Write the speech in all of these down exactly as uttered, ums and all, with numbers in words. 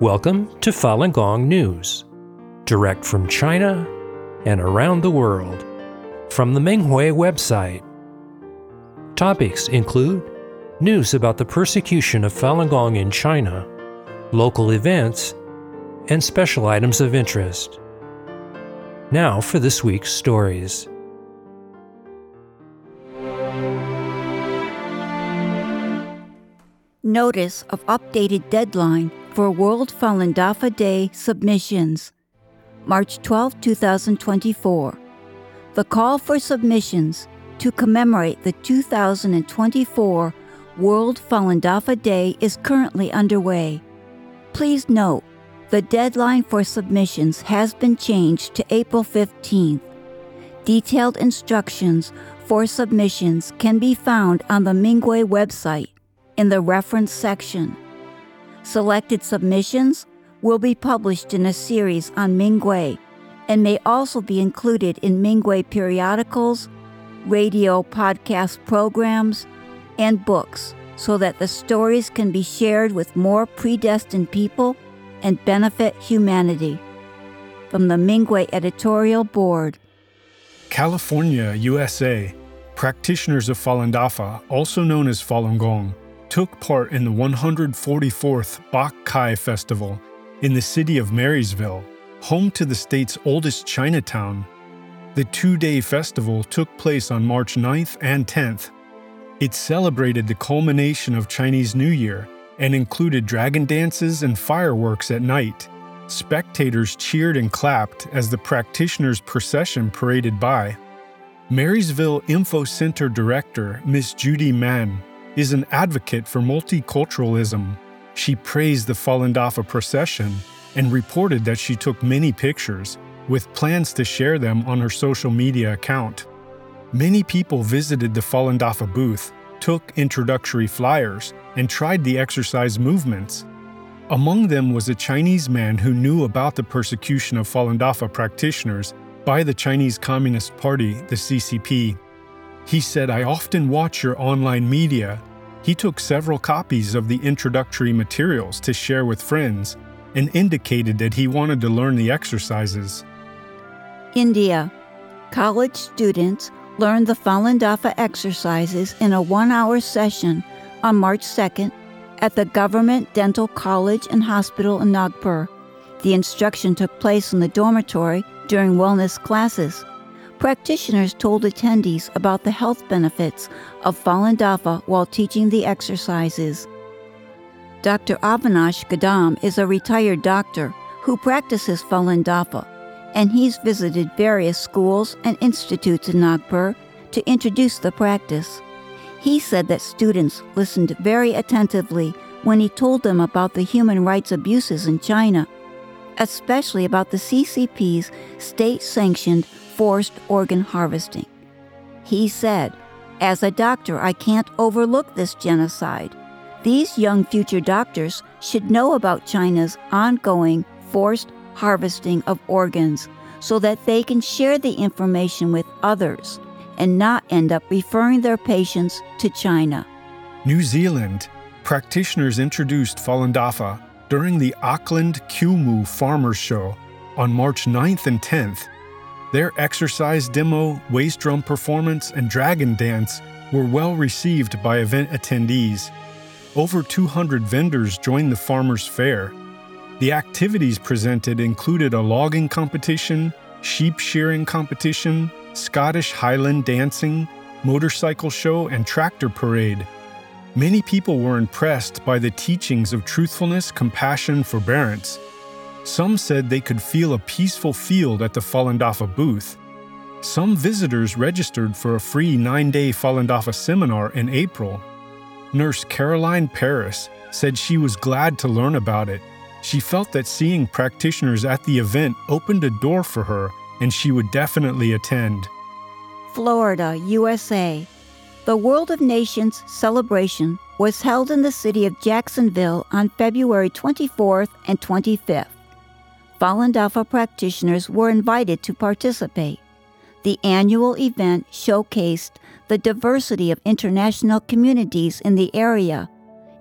Welcome to Falun Gong News, direct from China and around the world, from the Minghui website. Topics include news about the persecution of Falun Gong in China, local events, and special items of interest. Now for this week's stories. Notice of updated deadline for World Falun Dafa Day submissions, March twelfth, twenty twenty-four. The call for submissions to commemorate the two thousand twenty-four World Falun Dafa Day is currently underway. Please note, the deadline for submissions has been changed to April fifteenth. Detailed instructions for submissions can be found on the Minghui website in the reference section. Selected submissions will be published in a series on Minghui and may also be included in Minghui periodicals, radio podcast programs, and books so that the stories can be shared with more predestined people and benefit humanity. From the Minghui editorial board. California, U S A, practitioners of Falun Dafa, also known as Falun Gong, took part in the one hundred forty-fourth Bok Kai Festival in the city of Marysville, home to the state's oldest Chinatown. The two-day festival took place on March ninth and tenth. It celebrated the culmination of Chinese New Year and included dragon dances and fireworks at night. Spectators cheered and clapped as the practitioners' procession paraded by. Marysville Info Center Director Miss Judy Mann is an advocate for multiculturalism. She praised the Falun Dafa procession and reported that she took many pictures, with plans to share them on her social media account. Many people visited the Falun Dafa booth, took introductory flyers, and tried the exercise movements. Among them was a Chinese man who knew about the persecution of Falun Dafa practitioners by the Chinese Communist Party, the C C P. He said, "I often watch your online media." He took several copies of the introductory materials to share with friends and indicated that he wanted to learn the exercises. India. College students learned the Falun Dafa exercises in a one-hour session on March second at the Government Dental College and Hospital in Nagpur. The instruction took place in the dormitory during wellness classes. Practitioners told attendees about the health benefits of Falun Dafa while teaching the exercises. Doctor Avinash Gadam is a retired doctor who practices Falun Dafa, and he's visited various schools and institutes in Nagpur to introduce the practice. He said that students listened very attentively when he told them about the human rights abuses in China, especially about the C C P's state-sanctioned forced organ harvesting. He said, "As a doctor, I can't overlook this genocide. These young future doctors should know about China's ongoing forced harvesting of organs so that they can share the information with others and not end up referring their patients to China." New Zealand, practitioners introduced Falun Dafa during the Auckland Kumu Farmers Show on March ninth and tenth. Their exercise demo, waist drum performance, and dragon dance were well received by event attendees. Over two hundred vendors joined the farmers' fair. The activities presented included a logging competition, sheep shearing competition, Scottish Highland dancing, motorcycle show, and tractor parade. Many people were impressed by the teachings of truthfulness, compassion, forbearance. Some said they could feel a peaceful field at the Falun Dafa booth. Some visitors registered for a free nine-day Falun Dafa seminar in April. Nurse Caroline Paris said she was glad to learn about it. She felt that seeing practitioners at the event opened a door for her, and she would definitely attend. Florida, U S A. The World of Nations celebration was held in the city of Jacksonville on February twenty-fourth and twenty-fifth. Falun Dafa practitioners were invited to participate. The annual event showcased the diversity of international communities in the area,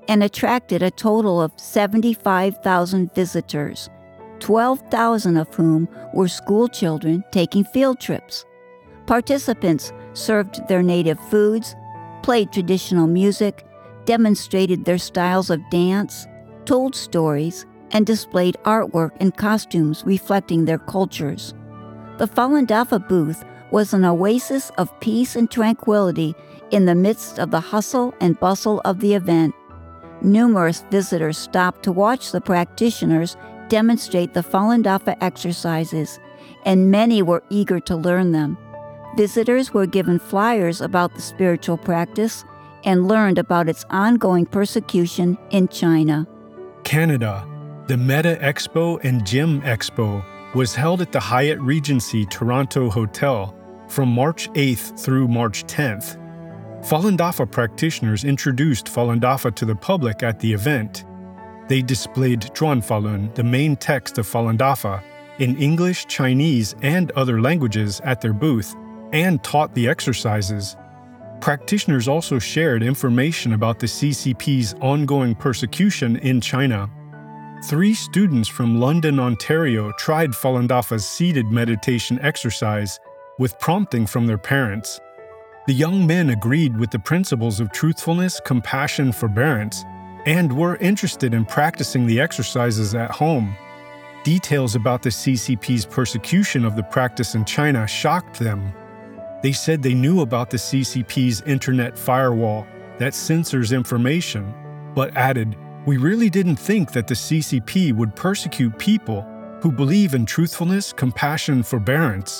and attracted a total of seventy-five thousand visitors, twelve thousand of whom were school children taking field trips. Participants served their native foods, played traditional music, demonstrated their styles of dance, told stories, and displayed artwork and costumes reflecting their cultures. The Falun Dafa booth was an oasis of peace and tranquility in the midst of the hustle and bustle of the event. Numerous visitors stopped to watch the practitioners demonstrate the Falun Dafa exercises, and many were eager to learn them. Visitors were given flyers about the spiritual practice and learned about its ongoing persecution in China. Canada. The Meta Expo and Gym Expo was held at the Hyatt Regency Toronto Hotel from March eighth through March tenth. Falun Dafa practitioners introduced Falun Dafa to the public at the event. They displayed Zhuan Falun, the main text of Falun Dafa, in English, Chinese, and other languages at their booth, and taught the exercises. Practitioners also shared information about the C C P's ongoing persecution in China. Three students from London, Ontario tried Falun Dafa's seated meditation exercise with prompting from their parents. The young men agreed with the principles of truthfulness, compassion, forbearance, and were interested in practicing the exercises at home. Details about the C C P's persecution of the practice in China shocked them. They said they knew about the C C P's internet firewall that censors information, but added, "We really didn't think that the C C P would persecute people who believe in truthfulness, compassion, forbearance."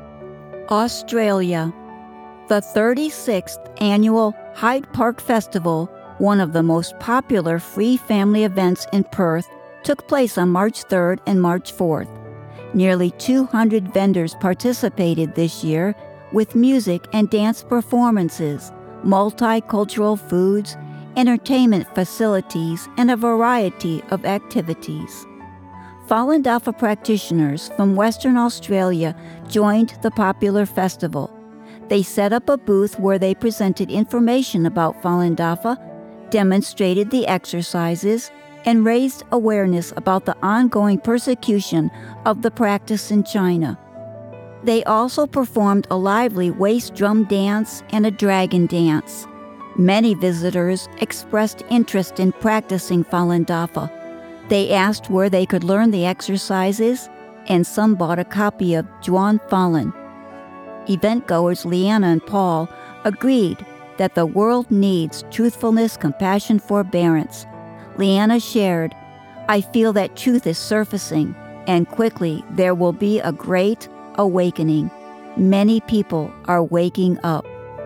Australia. The thirty-sixth Annual Hyde Park Festival, one of the most popular free family events in Perth, took place on March third and March fourth. Nearly two hundred vendors participated this year with music and dance performances, multicultural foods, entertainment facilities, and a variety of activities. Falun Dafa practitioners from Western Australia joined the popular festival. They set up a booth where they presented information about Falun Dafa, demonstrated the exercises, and raised awareness about the ongoing persecution of the practice in China. They also performed a lively waist drum dance and a dragon dance. Many visitors expressed interest in practicing Falun Dafa. They asked where they could learn the exercises, and some bought a copy of Zhuan Falun. Event-goers Leanna and Paul agreed that the world needs truthfulness, compassion, forbearance. Leanna shared, "I feel that truth is surfacing, and quickly there will be a great awakening. Many people are waking up."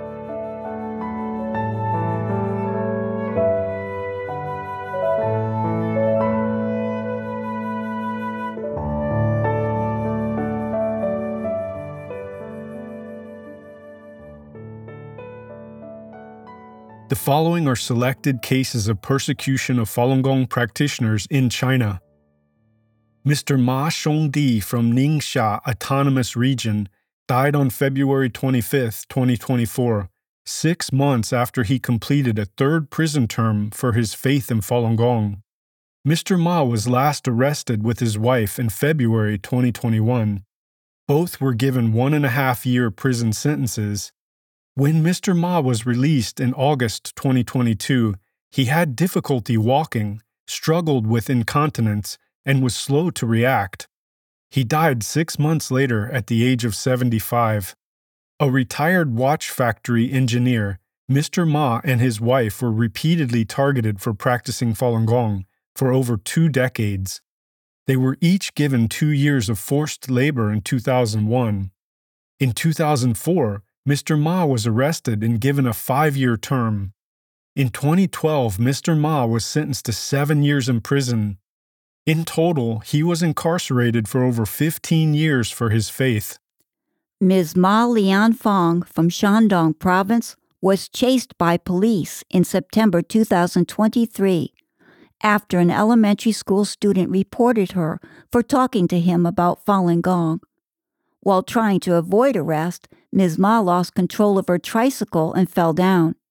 The following are selected cases of persecution of Falun Gong practitioners in China. Mister Ma Shongdi from Ningxia Autonomous Region died on February twenty-fifth, twenty twenty-four, six months after he completed a third prison term for his faith in Falun Gong. Mister Ma was last arrested with his wife in February twenty twenty-one. Both were given one and a half year prison sentences. When Mister Ma was released in August twenty twenty-two, he had difficulty walking, struggled with incontinence, and was slow to react. He died six months later at the age of seventy-five. A retired watch factory engineer, Mister Ma and his wife were repeatedly targeted for practicing Falun Gong for over two decades. They were each given two years of forced labor in two thousand one. In two thousand four, Mister Ma was arrested and given a five-year term. In twenty twelve, Mister Ma was sentenced to seven years in prison. In total, he was incarcerated for over fifteen years for his faith. Miz Ma Lianfang from Shandong Province was chased by police in September two thousand twenty-three after an elementary school student reported her for talking to him about Falun Gong. While trying to avoid arrest, Miz Ma lost control of her tricycle and fell down.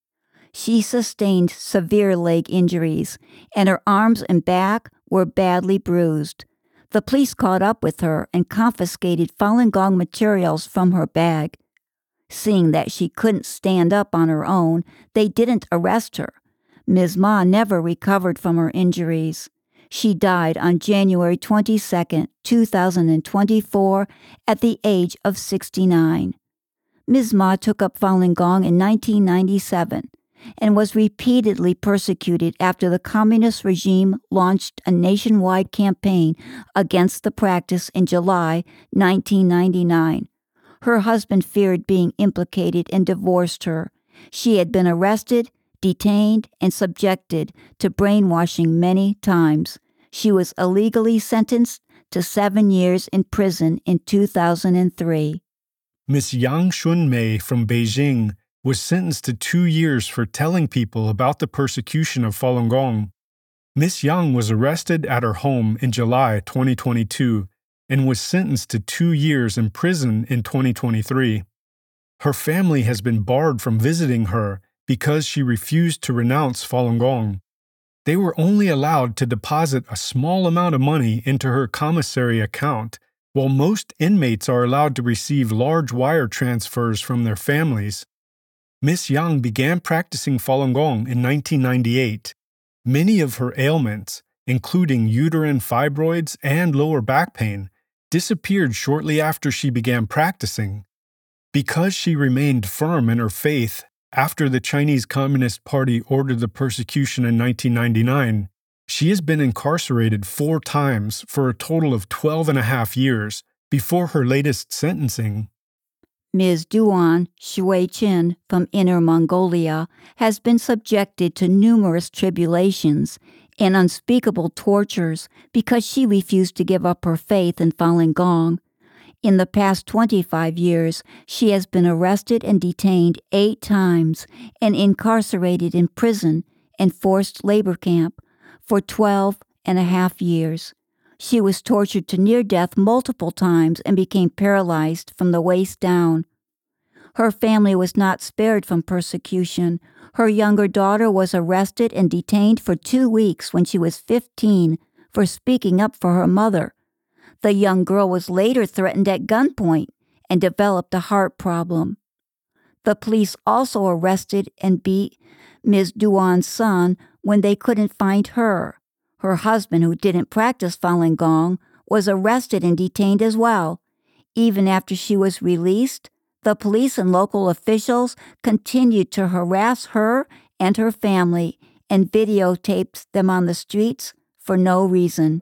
She sustained severe leg injuries, and her arms and back were badly bruised. The police caught up with her and confiscated Falun Gong materials from her bag. Seeing that she couldn't stand up on her own, they didn't arrest her. Miz Ma never recovered from her injuries. She died on January twenty-second, two thousand twenty-four, at the age of sixty-nine. Miz Ma took up Falun Gong in nineteen ninety-seven and was repeatedly persecuted after the communist regime launched a nationwide campaign against the practice in July nineteen ninety-nine. Her husband feared being implicated and divorced her. She had been arrested, detained, and subjected to brainwashing many times. She was illegally sentenced to seven years in prison in two thousand three. Miss Yang Shunmei from Beijing was sentenced to two years for telling people about the persecution of Falun Gong. Miss Yang was arrested at her home in July twenty twenty-two and was sentenced to two years in prison in twenty twenty-three. Her family has been barred from visiting her because she refused to renounce Falun Gong. They were only allowed to deposit a small amount of money into her commissary account, while most inmates are allowed to receive large wire transfers from their families. Miss Yang began practicing Falun Gong in nineteen ninety-eight. Many of her ailments, including uterine fibroids and lower back pain, disappeared shortly after she began practicing. Because she remained firm in her faith after the Chinese Communist Party ordered the persecution in nineteen ninety-nine, she has been incarcerated four times for a total of twelve and a half years before her latest sentencing. Miz Duan Shui-Chin from Inner Mongolia has been subjected to numerous tribulations and unspeakable tortures because she refused to give up her faith in Falun Gong. In the past twenty-five years, she has been arrested and detained eight times and incarcerated in prison and forced labor camp for twelve and a half years. She was tortured to near death multiple times and became paralyzed from the waist down. Her family was not spared from persecution. Her younger daughter was arrested and detained for two weeks when she was fifteen for speaking up for her mother. The young girl was later threatened at gunpoint and developed a heart problem. The police also arrested and beat Miz Duan's son when they couldn't find her. Her husband, who didn't practice Falun Gong, was arrested and detained as well. Even after she was released, the police and local officials continued to harass her and her family and videotaped them on the streets for no reason.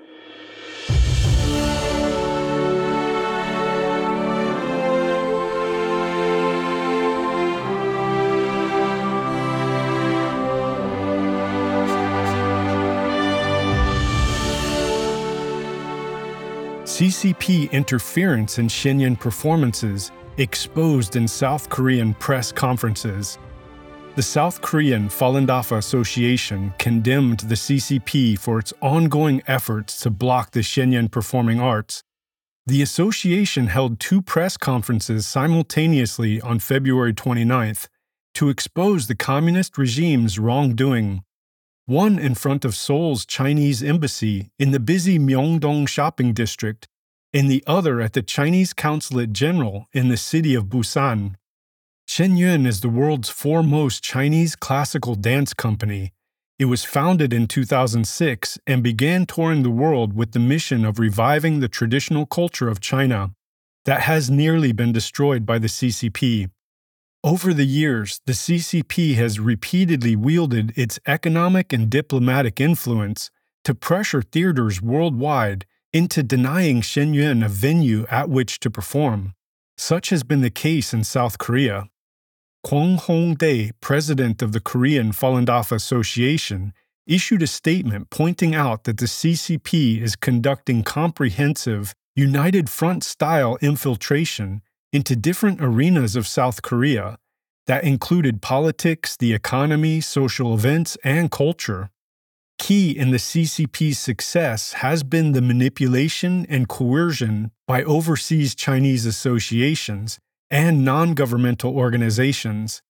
C C P interference in Shenyang performances exposed in South Korean press conferences. The South Korean Falun Dafa Association condemned the C C P for its ongoing efforts to block the Shenyang performing arts. The association held two press conferences simultaneously on February twenty-ninth to expose the communist regime's wrongdoing. One in front of Seoul's Chinese embassy in the busy Myeongdong shopping district, and the other at the Chinese Consulate General in the city of Busan. Shenyang is the world's foremost Chinese classical dance company. It was founded in two thousand six and began touring the world with the mission of reviving the traditional culture of China that has nearly been destroyed by the C C P. Over the years, the C C P has repeatedly wielded its economic and diplomatic influence to pressure theaters worldwide into denying Shenyang a venue at which to perform. Such has been the case in South Korea. Kwang Hong-dae, president of the Korean Falun Dafa Association, issued a statement pointing out that the C C P is conducting comprehensive, United Front-style infiltration into different arenas of South Korea that included politics, the economy, social events, and culture. Key in the C C P's success has been the manipulation and coercion by overseas Chinese associations and non-governmental organizations.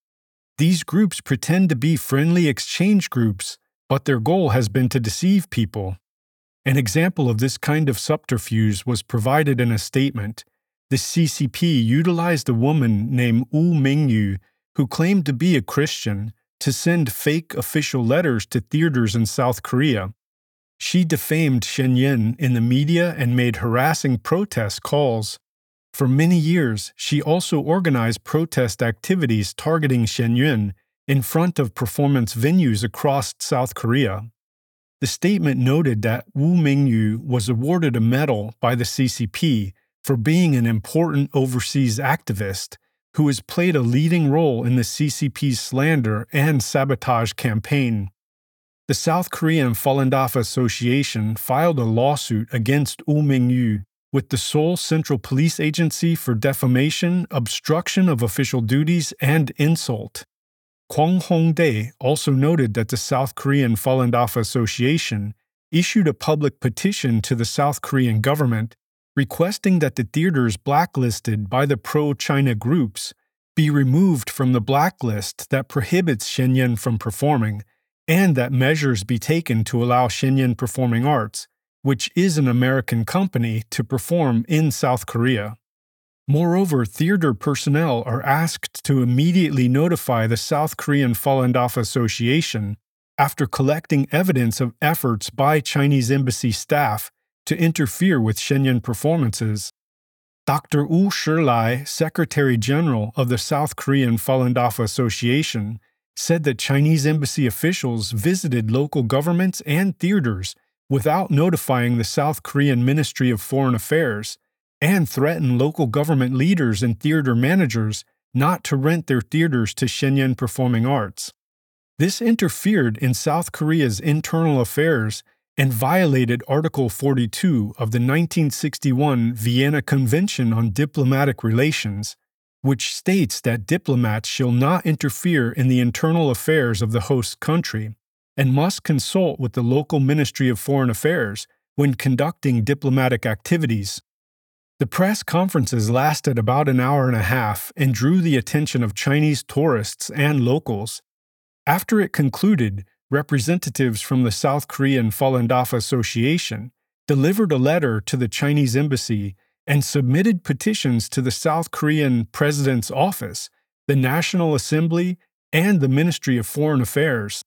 These groups pretend to be friendly exchange groups, but their goal has been to deceive people. An example of this kind of subterfuge was provided in a statement. The C C P utilized a woman named Wu Mingyu, who claimed to be a Christian, to send fake official letters to theaters in South Korea. She defamed Shenyang in the media and made harassing protest calls. For many years, she also organized protest activities targeting Shenyang in front of performance venues across South Korea. The statement noted that Wu Mingyu was awarded a medal by the C C P for being an important overseas activist who has played a leading role in the C C P's slander and sabotage campaign. The South Korean Falun Dafa Association filed a lawsuit against Wu Mingyu with the Seoul Central Police Agency for defamation, obstruction of official duties, and insult. Kwang Hong-dae also noted that the South Korean Falun Dafa Association issued a public petition to the South Korean government requesting that the theaters blacklisted by the pro-China groups be removed from the blacklist that prohibits Shenyang from performing, and that measures be taken to allow Shenyang Performing Arts, which is an American company, to perform in South Korea. Moreover, theater personnel are asked to immediately notify the South Korean Falun Dafa Association after collecting evidence of efforts by Chinese embassy staff to interfere with Shenyang performances. Doctor Wu Shilai, Secretary General of the South Korean Falun Dafa Association, said that Chinese embassy officials visited local governments and theaters without notifying the South Korean Ministry of Foreign Affairs, and threatened local government leaders and theater managers not to rent their theaters to Shenyang Performing Arts. This interfered in South Korea's internal affairs and violated Article forty-two of the nineteen sixty-one Vienna Convention on Diplomatic Relations, which states that diplomats shall not interfere in the internal affairs of the host country and must consult with the local Ministry of Foreign Affairs when conducting diplomatic activities. The press conferences lasted about an hour and a half and drew the attention of Chinese tourists and locals. After it concluded, representatives from the South Korean Falun Dafa Association delivered a letter to the Chinese embassy and submitted petitions to the South Korean President's Office, the National Assembly, and the Ministry of Foreign Affairs.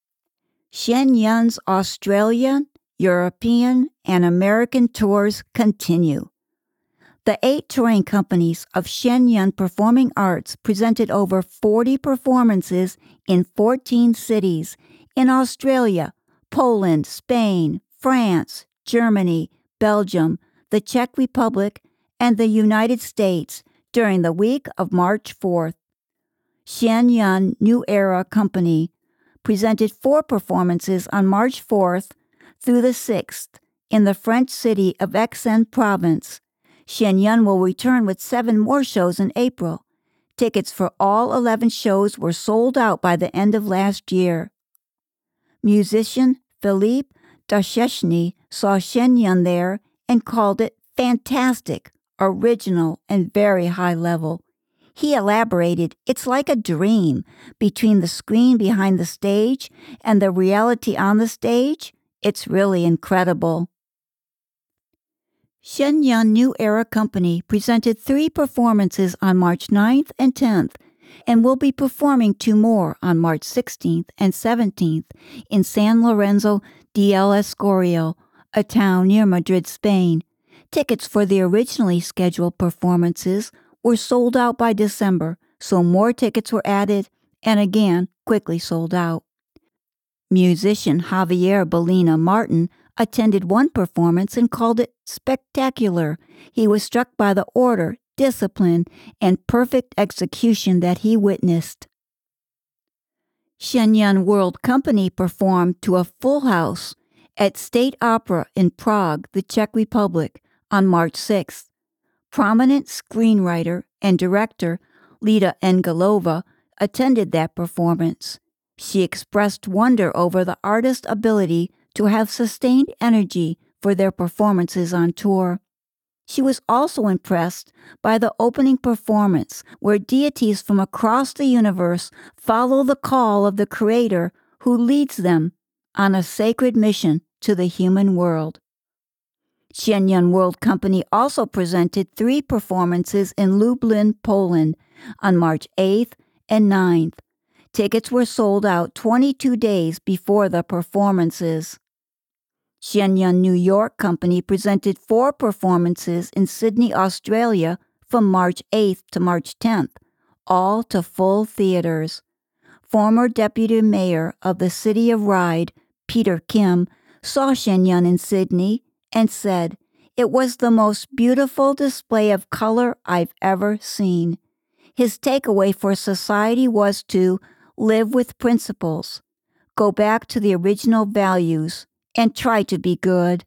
Shenyang's Australian, European, and American tours continue. The eight touring companies of Shenyang Performing Arts presented over forty performances in fourteen cities in Australia, Poland, Spain, France, Germany, Belgium, the Czech Republic, and the United States during the week of March fourth. Shenyang New Era Company presented four performances on March fourth through the sixth in the French city of Aix-en Province. Shenyang will return with seven more shows in April. Tickets for all eleven shows were sold out by the end of last year. Musician Philippe Duchesne saw Shenyang there and called it fantastic, original, and very high level. He elaborated, "It's like a dream. Between the screen behind the stage and the reality on the stage, it's really incredible." Shenyang New Era Company presented three performances on March ninth and tenth and will be performing two more on March sixteenth and seventeenth in San Lorenzo de El Escorial, a town near Madrid, Spain. Tickets for the originally scheduled performances were sold out by December, so more tickets were added and again quickly sold out. Musician Javier Bolina Martin attended one performance and called it spectacular. He was struck by the order, discipline, and perfect execution that he witnessed. Shenyang World Company performed to a full house at State Opera in Prague, the Czech Republic, on March sixth. Prominent screenwriter and director Lida Engelova attended that performance. She expressed wonder over the artist's ability to have sustained energy for their performances on tour. She was also impressed by the opening performance, where deities from across the universe follow the call of the Creator who leads them on a sacred mission to the human world. Shenyang World Company also presented three performances in Lublin, Poland on March eighth and ninth. Tickets were sold out twenty-two days before the performances. Shenyang New York Company presented four performances in Sydney, Australia from March eighth to March tenth, all to full theaters. Former Deputy Mayor of the City of Ryde, Peter Kim, saw Shenyang in Sydney and said, "It was the most beautiful display of color I've ever seen." His takeaway for society was to live with principles, go back to the original values, and try to be good.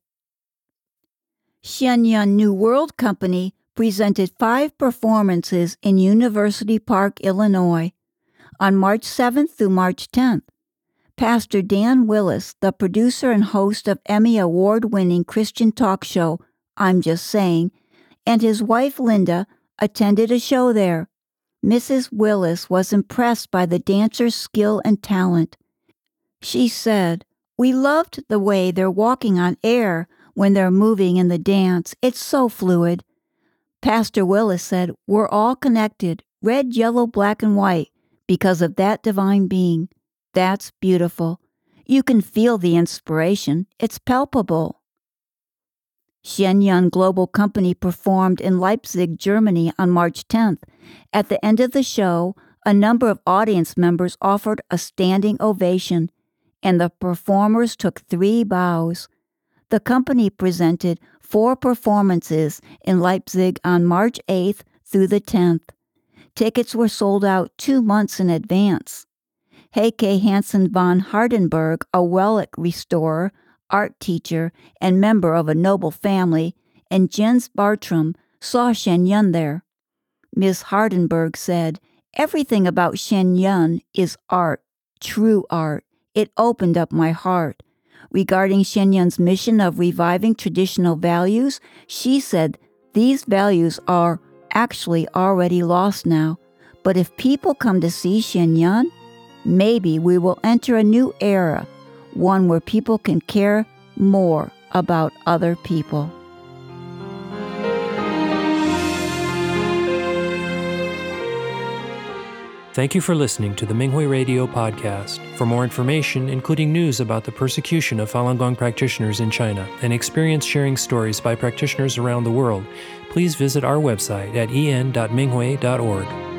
Shenyang New World Company presented five performances in University Park, Illinois, on March seventh through March tenth. Pastor Dan Willis, the producer and host of Emmy Award-winning Christian talk show I'm Just Saying, and his wife Linda attended a show there. Missus Willis was impressed by the dancers' skill and talent. She said, "We loved the way they're walking on air when they're moving in the dance. It's so fluid." Pastor Willis said, "We're all connected, red, yellow, black, and white, because of that divine being. That's beautiful. You can feel the inspiration. It's palpable." Shenyang Global Company performed in Leipzig, Germany on March tenth. At the end of the show, a number of audience members offered a standing ovation, and the performers took three bows. The company presented four performances in Leipzig on March eighth through the tenth. Tickets were sold out two months in advance. Heike Hansen von Hardenberg, a relic restorer, art teacher, and member of a noble family, and Jens Bartram saw Shenyang there. Miss Hardenberg said, "Everything about Shenyang is art, true art. It opened up my heart." Regarding Shenyang's mission of reviving traditional values, she said these values are actually already lost now. But if people come to see Shenyang, maybe we will enter a new era, one where people can care more about other people. Thank you for listening to the Minghui Radio podcast. For more information, including news about the persecution of Falun Gong practitioners in China and experience-sharing stories by practitioners around the world, please visit our website at en dot minghui dot org.